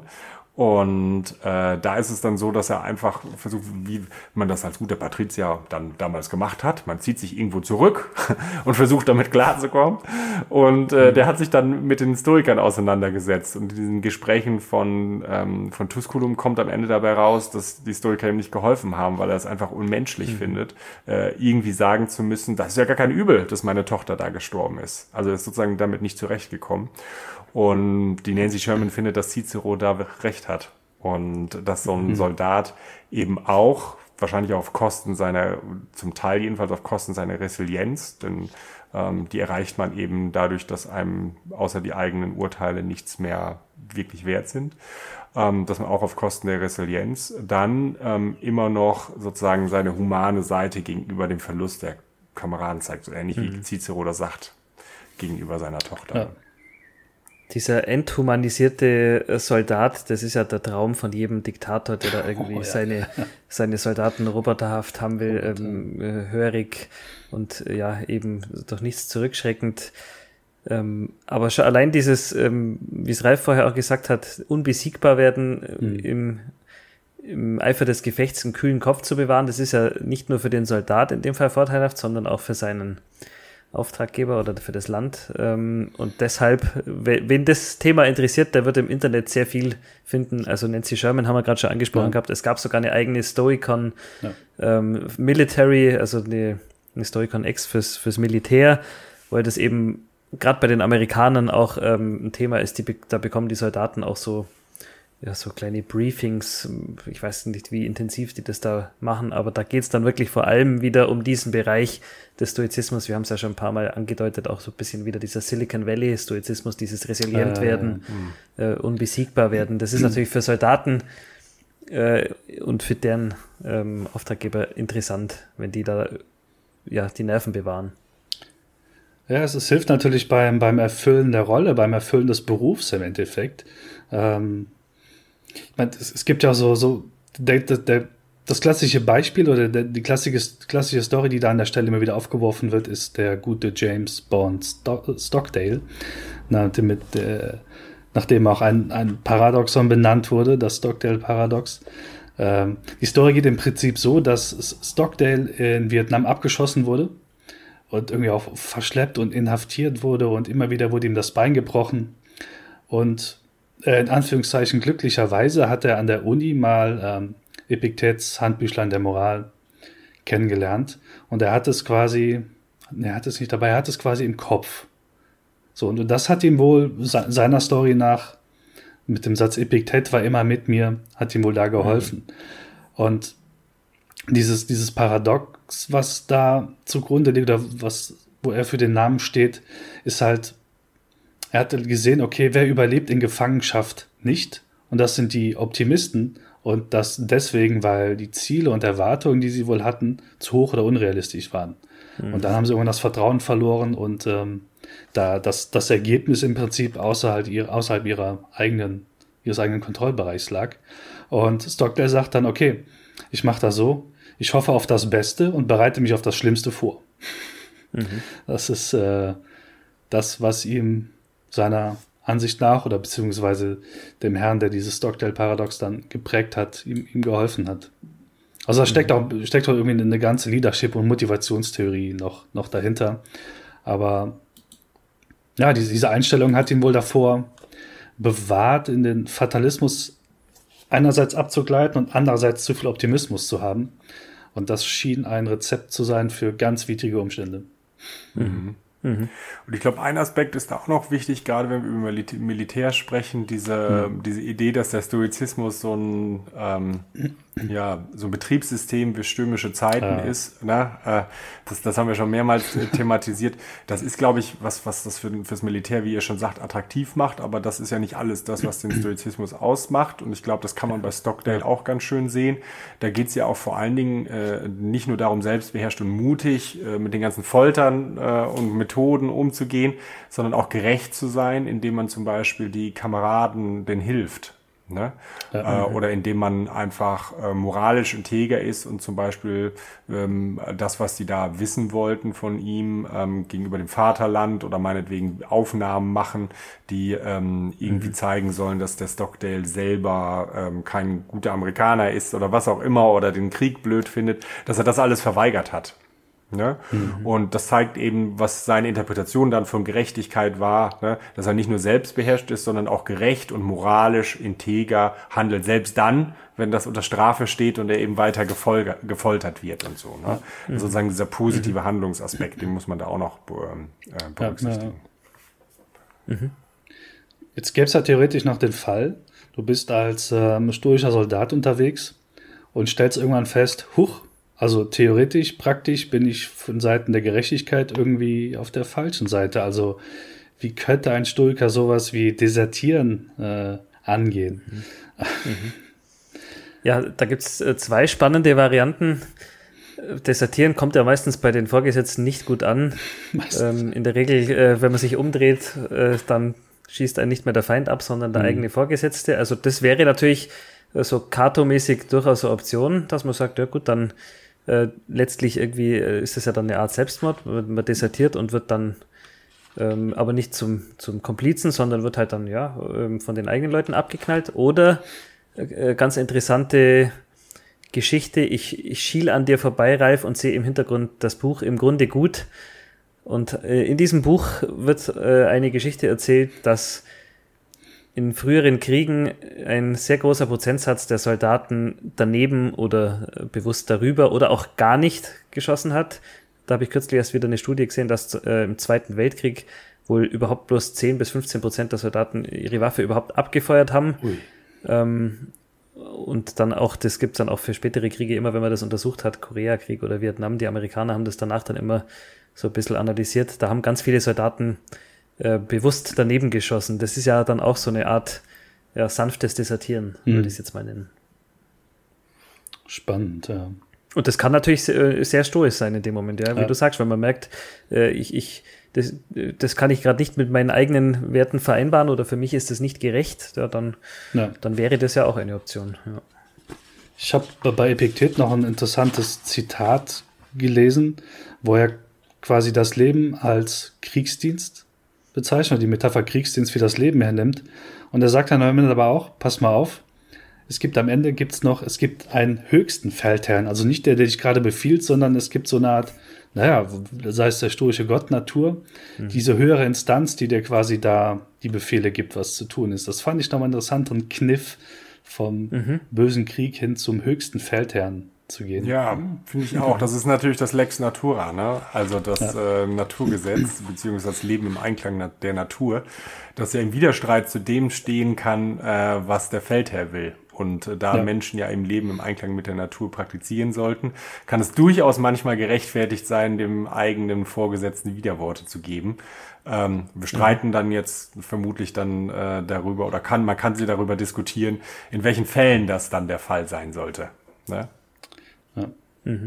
Und äh, da ist es dann so, dass er einfach versucht, wie man das als guter Patrizier dann damals gemacht hat. Man zieht sich irgendwo zurück und versucht damit klarzukommen. Und äh, der hat sich dann mit den Historikern auseinandergesetzt. Und in diesen Gesprächen von, ähm, von Tusculum kommt am Ende dabei raus, dass die Historiker ihm nicht geholfen haben, weil er es einfach unmenschlich mhm. findet, äh, irgendwie sagen zu müssen, das ist ja gar kein Übel, dass meine Tochter da gestorben ist. Also er ist sozusagen damit nicht zurechtgekommen. Und die Nancy Sherman findet, dass Cicero da recht hat. Und dass so ein mhm. Soldat eben auch, wahrscheinlich auf Kosten seiner, zum Teil jedenfalls auf Kosten seiner Resilienz, denn ähm, die erreicht man eben dadurch, dass einem außer die eigenen Urteile nichts mehr wirklich wert sind, ähm, dass man auch auf Kosten der Resilienz dann ähm, immer noch sozusagen seine humane Seite gegenüber dem Verlust der Kameraden zeigt, so ähnlich mhm. wie Cicero das sagt gegenüber seiner Tochter. Ja. Dieser enthumanisierte Soldat, das ist ja der Traum von jedem Diktator, der da irgendwie oh, ja. seine, seine Soldaten roboterhaft haben will, ähm, äh, hörig und äh, ja, eben durch nichts zurückschreckend. Ähm, aber schon allein dieses, ähm, wie es Ralf vorher auch gesagt hat, unbesiegbar werden, äh, mhm. im, im Eifer des Gefechts einen kühlen Kopf zu bewahren, das ist ja nicht nur für den Soldat in dem Fall vorteilhaft, sondern auch für seinen Auftraggeber oder für das Land. Und deshalb, wen das Thema interessiert, der wird im Internet sehr viel finden. Also Nancy Sherman haben wir gerade schon angesprochen ja. gehabt. Es gab sogar eine eigene Stoicon ja. ähm, Military, also eine, eine Stoicon X fürs, fürs Militär, weil das eben gerade bei den Amerikanern auch ähm, ein Thema ist. Die, da bekommen die Soldaten auch so ja, so kleine Briefings, ich weiß nicht, wie intensiv die das da machen, aber da geht es dann wirklich vor allem wieder um diesen Bereich des Stoizismus. Wir haben es ja schon ein paar Mal angedeutet, auch so ein bisschen wieder dieser Silicon Valley Stoizismus, dieses resilient werden, äh, äh, unbesiegbar werden. Das ist natürlich für Soldaten äh, und für deren ähm, Auftraggeber interessant, wenn die da ja die Nerven bewahren. Ja, es, es hilft natürlich beim, beim Erfüllen der Rolle, beim Erfüllen des Berufs im Endeffekt. Ähm, Ich meine, es, es gibt ja so, so der, der, das klassische Beispiel oder der, die klassische, klassische Story, die da an der Stelle immer wieder aufgeworfen wird, ist der gute James Bond Stockdale, nachdem, mit, äh, nachdem auch ein, ein Paradoxon benannt wurde, das Stockdale-Paradox. Ähm, die Story geht im Prinzip so, dass Stockdale in Vietnam abgeschossen wurde und irgendwie auch verschleppt und inhaftiert wurde und immer wieder wurde ihm das Bein gebrochen und in Anführungszeichen glücklicherweise hat er an der Uni mal ähm, Epiktets Handbüchlein der Moral kennengelernt und er hat es quasi, er hat es nicht dabei, er hat es quasi im Kopf. So, und das hat ihm wohl se- seiner Story nach mit dem Satz Epiktet war immer mit mir, hat ihm wohl da geholfen. Mhm. Und dieses, dieses Paradox, was da zugrunde liegt oder was, wo er für den Namen steht, ist halt, er hatte gesehen, okay, wer überlebt in Gefangenschaft nicht? Und das sind die Optimisten. Und das deswegen, weil die Ziele und Erwartungen, die sie wohl hatten, zu hoch oder unrealistisch waren. Mhm. Und dann haben sie irgendwann das Vertrauen verloren und ähm, da das, das Ergebnis im Prinzip außerhalb ihrer, außerhalb ihrer eigenen ihres eigenen Kontrollbereichs lag. Und Stockdale sagt dann, okay, ich mache das so, ich hoffe auf das Beste und bereite mich auf das Schlimmste vor. Mhm. Das ist äh, das, was ihm seiner Ansicht nach oder beziehungsweise dem Herrn, der dieses Stockdale-Paradox dann geprägt hat, ihm, ihm geholfen hat. Also da steckt auch, steckt auch irgendwie eine ganze Leadership- und Motivationstheorie noch, noch dahinter. Aber ja, diese, diese Einstellung hat ihn wohl davor bewahrt, in den Fatalismus einerseits abzugleiten und andererseits zu viel Optimismus zu haben. Und das schien ein Rezept zu sein für ganz widrige Umstände. Mhm. Mhm. Und ich glaube, ein Aspekt ist da auch noch wichtig, gerade wenn wir über Militä- Militär sprechen, diese, mhm. diese Idee, dass der Stoizismus so ein, ähm, ja, so ein Betriebssystem für stürmische Zeiten ja. ist. Ne? Äh, das, das haben wir schon mehrmals äh, thematisiert. Das ist, glaube ich, was, was das für, fürs Militär, wie ihr schon sagt, attraktiv macht, aber das ist ja nicht alles das, was den Stoizismus ausmacht. Und ich glaube, das kann man bei Stockdale auch ganz schön sehen. Da geht es ja auch vor allen Dingen äh, nicht nur darum, selbstbeherrscht und mutig äh, mit den ganzen Foltern äh, und Methoden umzugehen, sondern auch gerecht zu sein, indem man zum Beispiel die Kameraden denen hilft. Ne? Ja, äh, oder indem man einfach äh, moralisch integer ist und zum Beispiel ähm, das, was die da wissen wollten von ihm ähm, gegenüber dem Vaterland oder meinetwegen Aufnahmen machen, die ähm, irgendwie mhm. zeigen sollen, dass der Stockdale selber ähm, kein guter Amerikaner ist oder was auch immer oder den Krieg blöd findet, dass er das alles verweigert hat. Ne? Mhm. Und das zeigt eben, was seine Interpretation dann von Gerechtigkeit war, ne? Dass er nicht nur selbstbeherrscht ist, sondern auch gerecht und moralisch integer handelt, selbst dann, wenn das unter Strafe steht und er eben weiter gefolger, gefoltert wird und so. Ne? Mhm. Also sozusagen dieser positive mhm. Handlungsaspekt, den muss man da auch noch äh, berücksichtigen. Ja, ja. Mhm. Jetzt gäbe es ja theoretisch noch den Fall, du bist als ähm, stoischer Soldat unterwegs und stellst irgendwann fest, huch, also theoretisch, praktisch bin ich von Seiten der Gerechtigkeit irgendwie auf der falschen Seite. Also wie könnte ein Stoiker sowas wie Desertieren äh, angehen? Mhm. Mhm. Ja, da gibt es äh, zwei spannende Varianten. Desertieren kommt ja meistens bei den Vorgesetzten nicht gut an. Ähm, in der Regel, äh, wenn man sich umdreht, äh, dann schießt einen nicht mehr der Feind ab, sondern der mhm. eigene Vorgesetzte. Also das wäre natürlich äh, so Cato-mäßig durchaus eine Option, dass man sagt, ja gut, dann Äh, letztlich irgendwie äh, ist es ja dann eine Art Selbstmord, man desertiert und wird dann ähm, aber nicht zum, zum Komplizen, sondern wird halt dann ja ähm, von den eigenen Leuten abgeknallt. Oder äh, ganz interessante Geschichte, ich, ich schiel an dir vorbei, Ralf, und sehe im Hintergrund das Buch Im Grunde gut. Und äh, in diesem Buch wird äh, eine Geschichte erzählt, dass in früheren Kriegen ein sehr großer Prozentsatz der Soldaten daneben oder bewusst darüber oder auch gar nicht geschossen hat. Da habe ich kürzlich erst wieder eine Studie gesehen, dass äh, im Zweiten Weltkrieg wohl überhaupt bloß zehn bis fünfzehn Prozent der Soldaten ihre Waffe überhaupt abgefeuert haben. Ähm, und dann auch, das gibt es dann auch für spätere Kriege immer, wenn man das untersucht hat, Koreakrieg oder Vietnam, die Amerikaner haben das danach dann immer so ein bisschen analysiert. Da haben ganz viele Soldaten Äh, bewusst daneben geschossen. Das ist ja dann auch so eine Art ja, sanftes Desertieren, hm. würde ich es jetzt mal nennen. Spannend, ja. Und das kann natürlich sehr, sehr stoisch sein in dem Moment, ja, wie ja. du sagst, wenn man merkt, äh, ich, ich, das, das kann ich gerade nicht mit meinen eigenen Werten vereinbaren oder für mich ist das nicht gerecht, ja, dann, ja. dann wäre das ja auch eine Option. Ja. Ich habe bei Epiktet noch ein interessantes Zitat gelesen, wo er quasi das Leben als Kriegsdienst bezeichnet, die Metapher Kriegsdienst wie das Leben hernimmt. Und er sagt dann am Ende aber auch, pass mal auf, es gibt am Ende gibt's noch, es gibt einen höchsten Feldherrn, also nicht der, der dich gerade befiehlt, sondern es gibt so eine Art, naja, sei es der stoische Gott, Natur, mhm. diese höhere Instanz, die dir quasi da die Befehle gibt, was zu tun ist. Das fand ich nochmal einen interessanten Kniff vom mhm. bösen Krieg hin zum höchsten Feldherrn zu gehen. Ja, finde ich auch. Das ist natürlich das Lex Natura, ne? Also das ja. äh, Naturgesetz, beziehungsweise das Leben im Einklang der Natur, das ja im Widerstreit zu dem stehen kann, äh, was der Feldherr will. Und äh, da ja. Menschen ja im Leben im Einklang mit der Natur praktizieren sollten, kann es durchaus manchmal gerechtfertigt sein, dem eigenen Vorgesetzten Widerworte zu geben. Ähm, wir streiten ja. dann jetzt vermutlich dann äh, darüber, oder kann man kann sie darüber diskutieren, in welchen Fällen das dann der Fall sein sollte. Ne? Ja. Mhm.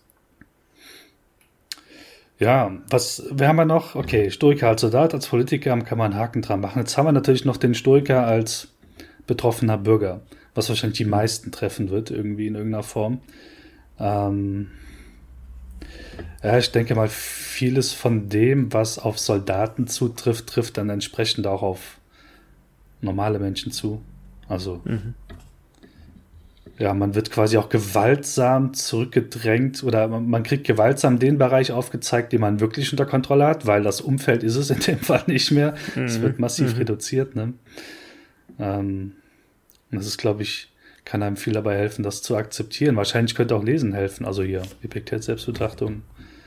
Ja, was, wir haben ja noch, okay, Stoiker als Soldat, als Politiker kann man einen Haken dran machen. Jetzt haben wir natürlich noch den Stoiker als betroffener Bürger, was wahrscheinlich die meisten treffen wird, irgendwie in irgendeiner Form. Ähm, ja, ich denke mal, vieles von dem, was auf Soldaten zutrifft, trifft dann entsprechend auch auf normale Menschen zu. Also, mhm. ja, man wird quasi auch gewaltsam zurückgedrängt oder man, man kriegt gewaltsam den Bereich aufgezeigt, den man wirklich unter Kontrolle hat, weil das Umfeld ist es in dem Fall nicht mehr. Mhm. Es wird massiv mhm. reduziert, ne? Ähm, das ist, glaube ich, kann einem viel dabei helfen, das zu akzeptieren. Wahrscheinlich könnte auch Lesen helfen. Also hier, Epiktet Selbstbetrachtung.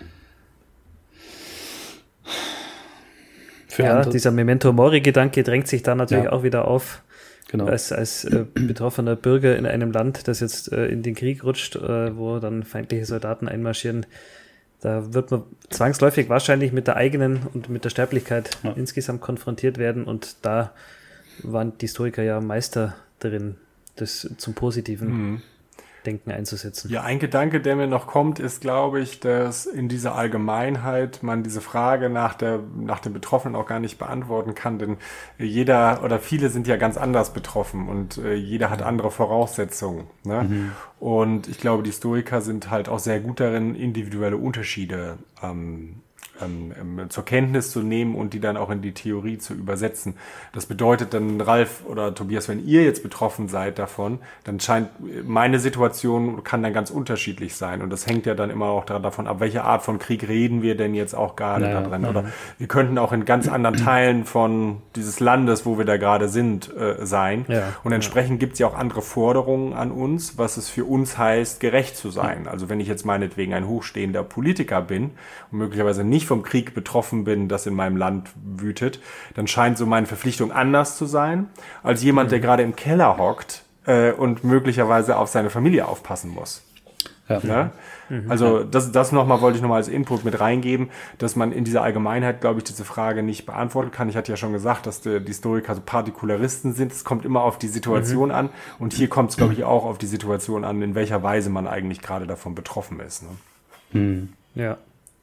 Für ja, andere. Dieser Memento-Mori-Gedanke drängt sich da natürlich ja. auch wieder auf. Genau. Als, als äh, betroffener Bürger in einem Land, das jetzt äh, in den Krieg rutscht, äh, wo dann feindliche Soldaten einmarschieren, da wird man zwangsläufig wahrscheinlich mit der eigenen und mit der Sterblichkeit ja. insgesamt konfrontiert werden. Und da waren die Historiker ja Meister darin, das zum positiven mhm. Denken einzusetzen. Ja, ein Gedanke, der mir noch kommt, ist, glaube ich, dass in dieser Allgemeinheit man diese Frage nach der, nach den Betroffenen auch gar nicht beantworten kann, denn jeder oder viele sind ja ganz anders betroffen und äh, jeder hat andere Voraussetzungen. Ne? Mhm. Und ich glaube, die Historiker sind halt auch sehr gut darin, individuelle Unterschiede ähm, Ähm, zur Kenntnis zu nehmen und die dann auch in die Theorie zu übersetzen. Das bedeutet dann, Ralf oder Tobias, wenn ihr jetzt betroffen seid davon, dann scheint meine Situation kann dann ganz unterschiedlich sein und das hängt ja dann immer auch davon ab, welche Art von Krieg reden wir denn jetzt auch gerade naja, da drin. Oder wir könnten auch in ganz anderen Teilen von dieses Landes, wo wir da gerade sind, äh, sein. Ja, und entsprechend ja. gibt es ja auch andere Forderungen an uns, was es für uns heißt, gerecht zu sein. Also wenn ich jetzt meinetwegen ein hochstehender Politiker bin und möglicherweise nicht vom Krieg betroffen bin, das in meinem Land wütet, dann scheint so meine Verpflichtung anders zu sein, als jemand, der gerade im Keller hockt äh, und möglicherweise auf seine Familie aufpassen muss. Ja. Ja? Mhm. Also das, das nochmal wollte ich nochmal als Input mit reingeben, dass man in dieser Allgemeinheit, glaube ich, diese Frage nicht beantworten kann. Ich hatte ja schon gesagt, dass die, die Historiker so Partikularisten sind. Es kommt immer auf die Situation mhm. an und hier kommt es, glaube ich, auch auf die Situation an, in welcher Weise man eigentlich gerade davon betroffen ist. Ne? Mhm. Ja.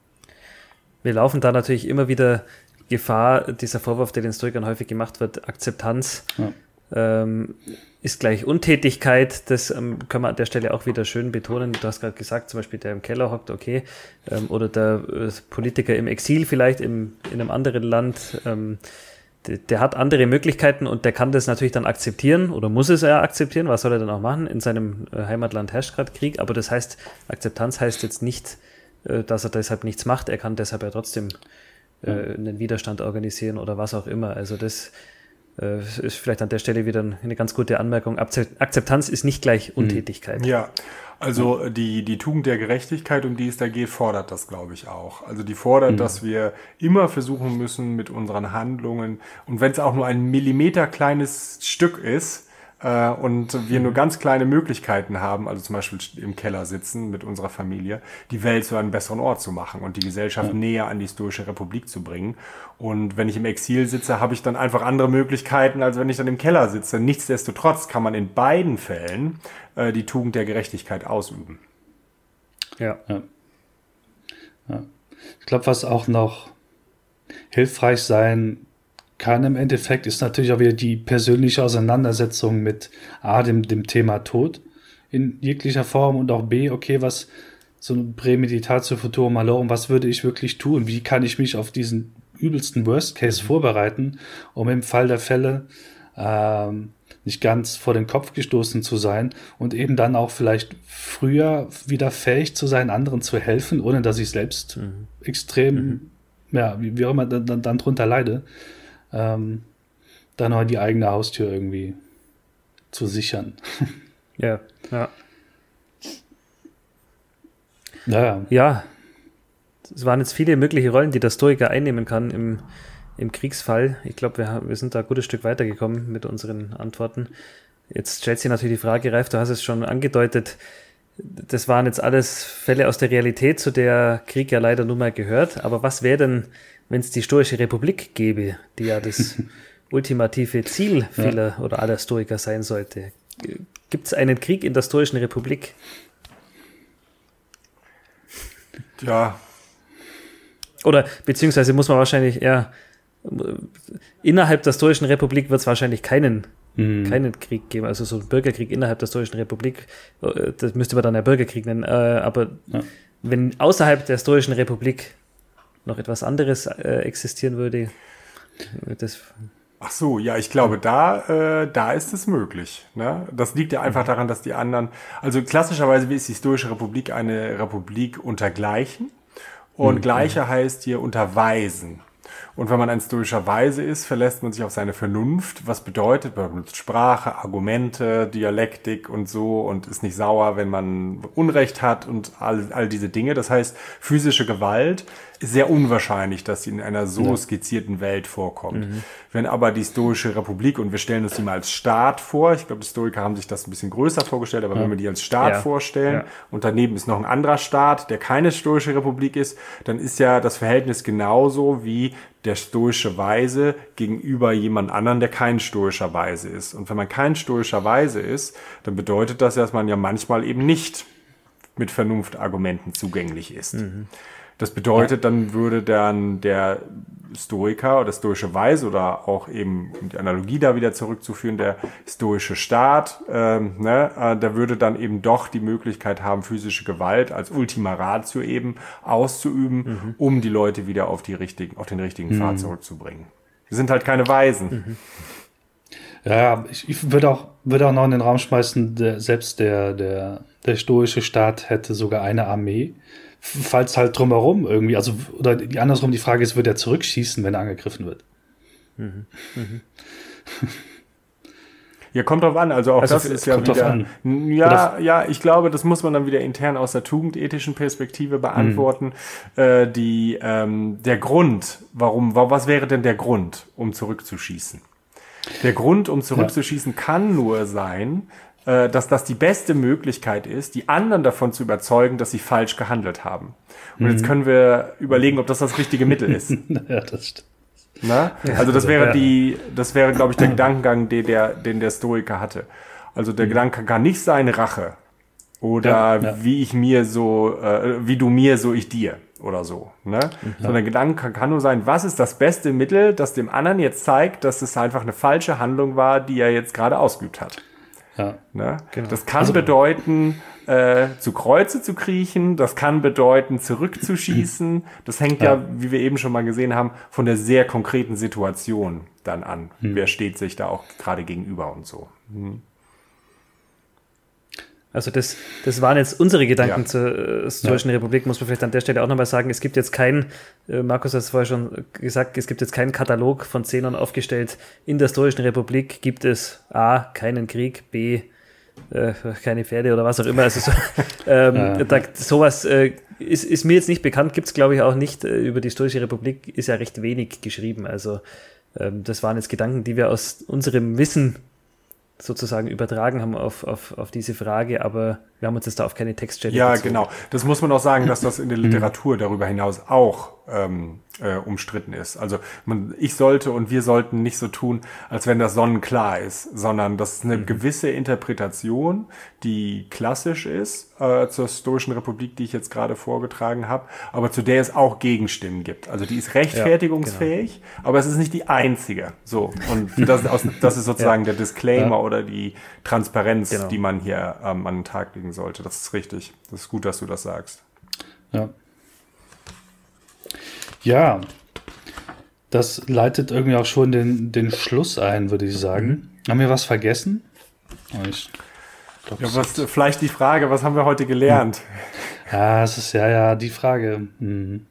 Wir laufen da natürlich immer wieder Gefahr, dieser Vorwurf, der den Historikern häufig gemacht wird, Akzeptanz ja. ähm, ist gleich Untätigkeit. Das ähm, können wir an der Stelle auch wieder schön betonen. Du hast gerade gesagt, zum Beispiel der im Keller hockt, okay, ähm, oder der äh, Politiker im Exil vielleicht im, in einem anderen Land, ähm, der, der hat andere Möglichkeiten und der kann das natürlich dann akzeptieren oder muss es ja akzeptieren. Was soll er dann auch machen? In seinem äh, Heimatland herrscht gerade Krieg, aber das heißt, Akzeptanz heißt jetzt nicht, dass er deshalb nichts macht, er kann deshalb ja trotzdem äh, einen Widerstand organisieren oder was auch immer. Also das äh, ist vielleicht an der Stelle wieder eine ganz gute Anmerkung. Akzeptanz ist nicht gleich Untätigkeit. Ja, also die, die Tugend der Gerechtigkeit, um die es da geht, fordert das, glaube ich, auch. Also die fordert, mhm. dass wir immer versuchen müssen mit unseren Handlungen, und wenn es auch nur ein Millimeter kleines Stück ist, und wir nur ganz kleine Möglichkeiten haben, also zum Beispiel im Keller sitzen mit unserer Familie, die Welt zu einem besseren Ort zu machen und die Gesellschaft ja. näher an die Historische Republik zu bringen. Und wenn ich im Exil sitze, habe ich dann einfach andere Möglichkeiten, als wenn ich dann im Keller sitze. Nichtsdestotrotz kann man in beiden Fällen äh, die Tugend der Gerechtigkeit ausüben. Ja. ja. ja. Ich glaube, was auch noch hilfreich sein kann im Endeffekt, ist natürlich auch wieder die persönliche Auseinandersetzung mit A, dem, dem Thema Tod in jeglicher Form und auch B, okay, was so eine Prämeditatio futuro malorum, was würde ich wirklich tun? Wie kann ich mich auf diesen übelsten Worst Case vorbereiten, um im Fall der Fälle ähm, nicht ganz vor den Kopf gestoßen zu sein und eben dann auch vielleicht früher wieder fähig zu sein, anderen zu helfen, ohne dass ich selbst mhm. extrem, mhm. ja, wie, wie auch immer dann, dann, dann drunter leide. Ähm, dann auch die eigene Haustür irgendwie zu sichern. Ja, ja. Ja. Ja, es waren jetzt viele mögliche Rollen, die der Stoiker einnehmen kann im, im Kriegsfall. Ich glaube, wir, wir sind da ein gutes Stück weitergekommen mit unseren Antworten. Jetzt stellt sich natürlich die Frage, Ralf, du hast es schon angedeutet, das waren jetzt alles Fälle aus der Realität, zu der Krieg ja leider nun mal gehört. Aber was wäre denn, wenn es die Stoische Republik gäbe, die ja das ultimative Ziel vieler ja. oder aller Stoiker sein sollte? Gibt es einen Krieg in der Stoischen Republik? Ja. Oder beziehungsweise muss man wahrscheinlich eher innerhalb der Stoischen Republik wird es wahrscheinlich keinen, Mhm. keinen Krieg geben, also so ein Bürgerkrieg innerhalb der Stoischen Republik, äh, das müsste man dann ja Bürgerkrieg nennen, äh, aber Ja. wenn außerhalb der Stoischen Republik noch etwas anderes äh, existieren würde, das... Ach so, ja, ich glaube, da, äh, da ist es möglich. Ne? Das liegt ja einfach daran, dass die anderen, also klassischerweise ist die Stoische Republik eine Republik unter Gleichen und Mhm. Gleiche heißt hier unter Weisen. Und wenn man ein stoischer Weise ist, verlässt man sich auf seine Vernunft, was bedeutet, man benutzt Sprache, Argumente, Dialektik und so und ist nicht sauer, wenn man Unrecht hat und all, all diese Dinge. Das heißt, physische Gewalt ist sehr unwahrscheinlich, dass sie in einer so Ja. skizzierten Welt vorkommt. Wenn aber die Stoische Republik, und wir stellen uns die mal als Staat vor, ich glaube, die Stoiker haben sich das ein bisschen größer vorgestellt, aber wenn wir die als Staat Ja. vorstellen Ja. und daneben ist noch ein anderer Staat, der keine Stoische Republik ist, dann ist ja das Verhältnis genauso wie der stoische Weise gegenüber jemand anderen, der kein stoischer Weise ist. Und wenn man kein stoischer Weise ist, dann bedeutet das, dass man ja manchmal eben nicht mit Vernunftargumenten zugänglich ist. Das bedeutet, dann würde dann der Stoiker oder stoische Weise oder auch eben, um die Analogie da wieder zurückzuführen, der stoische Staat, ähm, ne, äh, der würde dann eben doch die Möglichkeit haben, physische Gewalt als Ultima Ratio eben auszuüben, mhm. um die Leute wieder auf, die richtigen, auf den richtigen mhm. Pfad zurückzubringen. Wir sind halt keine Weisen. Mhm. Ja, ich, ich würde auch, würde auch noch in den Raum schmeißen, der, selbst der, der, der stoische Staat hätte sogar eine Armee, falls halt drumherum irgendwie, also, oder die, andersrum die Frage ist, wird er zurückschießen, wenn er angegriffen wird? Mhm. Mhm. Ja, kommt drauf an, also auch also das ist ja wieder, ja, ja, ich glaube, das muss man dann wieder intern aus der tugendethischen Perspektive beantworten, mhm. äh, die, ähm, der Grund, warum, was wäre denn der Grund, um zurückzuschießen? Der Grund, um zurückzuschießen, ja. kann nur sein, äh, dass das die beste Möglichkeit ist, die anderen davon zu überzeugen, dass sie falsch gehandelt haben. Und mhm. jetzt können wir überlegen, ob das das richtige Mittel ist. Ja, das stimmt. Na? Also das wäre die, das wäre, glaube ich, der Gedankengang, den der, den der Stoiker hatte. Also der mhm. Gedanke kann nicht sein Rache oder ja, ja. wie ich mir so, äh, wie du mir, so ich dir oder so. Ne? Mhm. Sondern der Gedanke kann nur sein, was ist das beste Mittel, das dem anderen jetzt zeigt, dass es einfach eine falsche Handlung war, die er jetzt gerade ausgeübt hat. Ja, ne? Genau. Das kann also, bedeuten, äh, zu Kreuze zu kriechen, das kann bedeuten, zurückzuschießen. Das hängt ja. ja, wie wir eben schon mal gesehen haben, von der sehr konkreten Situation dann an. Hm. Wer steht sich da auch gerade gegenüber und so. Hm. Also das, das waren jetzt unsere Gedanken ja. zur äh, Stoischen ja. Republik, muss man vielleicht an der Stelle auch nochmal sagen. Es gibt jetzt kein, äh, Markus hat es vorher schon gesagt, es gibt jetzt keinen Katalog von Zehnern aufgestellt. In der Stoischen Republik gibt es A, keinen Krieg, B, äh, keine Pferde oder was auch immer. Also so, ähm, ja. da, sowas äh, ist, ist mir jetzt nicht bekannt, gibt es glaube ich auch nicht. Äh, über die Stoische Republik ist ja recht wenig geschrieben. Also ähm, das waren jetzt Gedanken, die wir aus unserem Wissen sozusagen übertragen haben auf, auf, auf diese Frage, aber wir haben uns jetzt da auf keine Textstelle Ja, bezogen. genau. Das muss man auch sagen, dass das in der Literatur darüber hinaus auch ähm, äh, umstritten ist. Also man, ich sollte und wir sollten nicht so tun, als wenn das sonnenklar ist, sondern das ist eine mhm. gewisse Interpretation, die klassisch ist äh, zur Stoischen Republik, die ich jetzt gerade vorgetragen habe, aber zu der es auch Gegenstimmen gibt. Also die ist rechtfertigungsfähig, ja, genau. aber es ist nicht die einzige. So, und das, aus, das ist sozusagen ja. der Disclaimer ja. oder die Transparenz, genau. die man hier ähm, an den Tag legen sollte. Das ist richtig. Das ist gut, dass du das sagst. Ja. Ja, das leitet irgendwie auch schon den, den Schluss ein, würde ich sagen. Mhm. Haben wir was vergessen? Ich glaub, ja, was, vielleicht die Frage, was haben wir heute gelernt? Ja, es ist ja, ja die Frage. Mhm.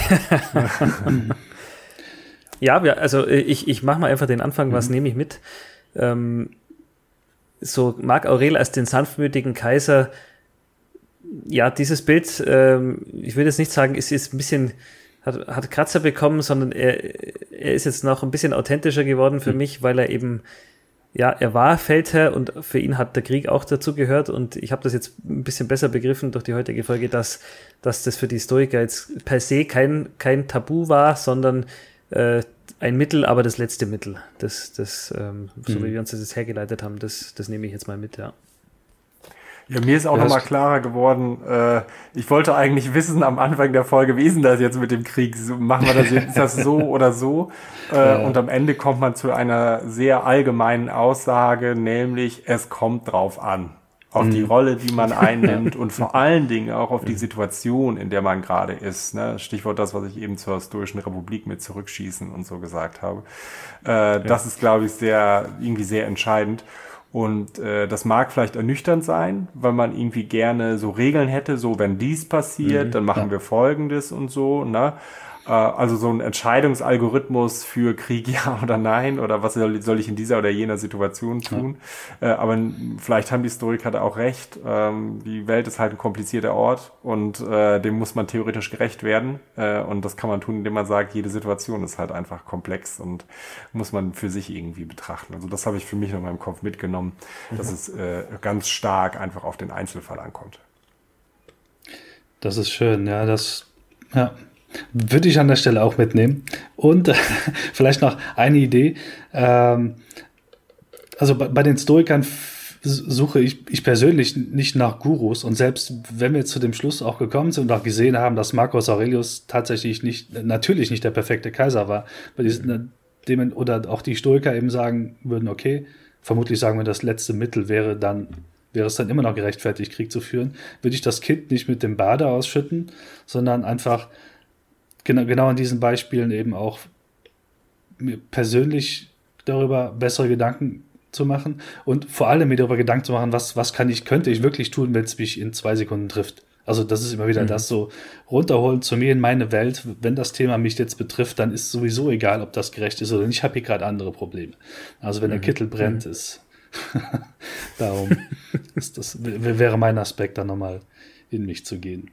Ja, wir, also ich, ich mache mal einfach den Anfang, was mhm. nehme ich mit? Ähm, so Marc Aurel als den sanftmütigen Kaiser, ja, dieses Bild, ähm, ich würde jetzt nicht sagen, es ist ein bisschen, hat, hat Kratzer bekommen, sondern er, er ist jetzt noch ein bisschen authentischer geworden für mhm. mich, weil er eben, ja, er war Feldherr und für ihn hat der Krieg auch dazu gehört und ich habe das jetzt ein bisschen besser begriffen durch die heutige Folge, dass, dass das für die Stoiker jetzt per se kein, kein Tabu war, sondern äh, ein Mittel, aber das letzte Mittel. Das, das, ähm, so mhm. wie wir uns das jetzt hergeleitet haben, das, das nehme ich jetzt mal mit, ja. Ja, mir ist auch Ja, nochmal das- klarer geworden, äh, ich wollte eigentlich wissen am Anfang der Folge, wie ist denn das jetzt mit dem Krieg? So, machen wir das jetzt, ist das so oder so? Äh, Ja. Und am Ende kommt man zu einer sehr allgemeinen Aussage, nämlich es kommt drauf an. Auf die Rolle, die man einnimmt und vor allen Dingen auch auf die Situation, in der man gerade ist. Ne? Stichwort das, was ich eben zur Historischen Republik mit Zurückschießen und so gesagt habe. Äh, das ist, glaube ich, sehr, irgendwie sehr entscheidend. Und äh, das mag vielleicht ernüchternd sein, weil man irgendwie gerne so Regeln hätte, so wenn dies passiert, dann machen ja. wir Folgendes und so, ne? Äh, also so ein Entscheidungsalgorithmus für Krieg, ja oder nein, oder was soll, soll ich in dieser oder jener Situation tun. Ja. Äh, aber vielleicht haben die Historiker da auch recht. Ähm, die Welt ist halt ein komplizierter Ort und äh, dem muss man theoretisch gerecht werden. Äh, und das kann man tun, indem man sagt, jede Situation ist halt einfach komplex und muss man für sich irgendwie betrachten. Also das habe ich für mich noch in meinem Kopf mitgenommen, mhm. dass es äh, ganz stark einfach auf den Einzelfall ankommt. Das ist schön, ja, das, ja. Würde ich an der Stelle auch mitnehmen. Und äh, vielleicht noch eine Idee. Ähm, also bei, bei den Stoikern f- suche ich, ich persönlich nicht nach Gurus. Und selbst wenn wir zu dem Schluss auch gekommen sind und auch gesehen haben, dass Marcus Aurelius tatsächlich nicht, natürlich nicht der perfekte Kaiser war, weil die, dem, oder auch die Stoiker eben sagen würden, okay, vermutlich sagen wir, das letzte Mittel wäre dann, wäre es dann immer noch gerechtfertigt, Krieg zu führen, würde ich das Kind nicht mit dem Bade ausschütten, sondern einfach Genau, genau an diesen Beispielen eben auch mir persönlich darüber bessere Gedanken zu machen und vor allem mir darüber Gedanken zu machen, was, was kann ich, könnte ich wirklich tun, wenn es mich in zwei Sekunden trifft. Also das ist immer wieder mhm. das so runterholen zu mir in meine Welt. Wenn das Thema mich jetzt betrifft, dann ist sowieso egal, ob das gerecht ist oder nicht. Ich habe hier gerade andere Probleme. Also wenn mhm. der Kittel brennt, mhm. ist darum ist das, wäre mein Aspekt, dann nochmal in mich zu gehen.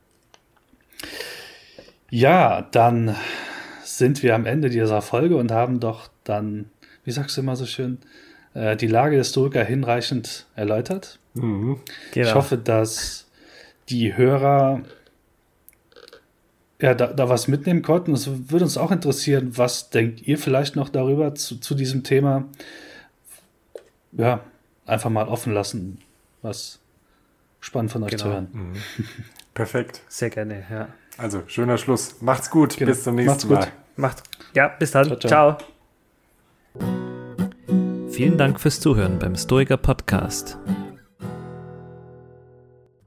Ja, dann sind wir am Ende dieser Folge und haben doch dann, wie sagst du immer so schön, äh, die Lage der Stoiker hinreichend erläutert. Mhm. Genau. Ich hoffe, dass die Hörer ja, da, da was mitnehmen konnten. Es würde uns auch interessieren, was denkt ihr vielleicht noch darüber zu, zu diesem Thema? Ja, einfach mal offen lassen, was spannend von euch genau. zu hören. Mhm. Perfekt. Sehr gerne, ja. Also, schöner Schluss. Macht's gut. Genau. Bis zum nächsten Macht's gut. Mal. Macht. Ja, bis dann. Ciao, ciao. Ciao. Vielen Dank fürs Zuhören beim Stoiker Podcast.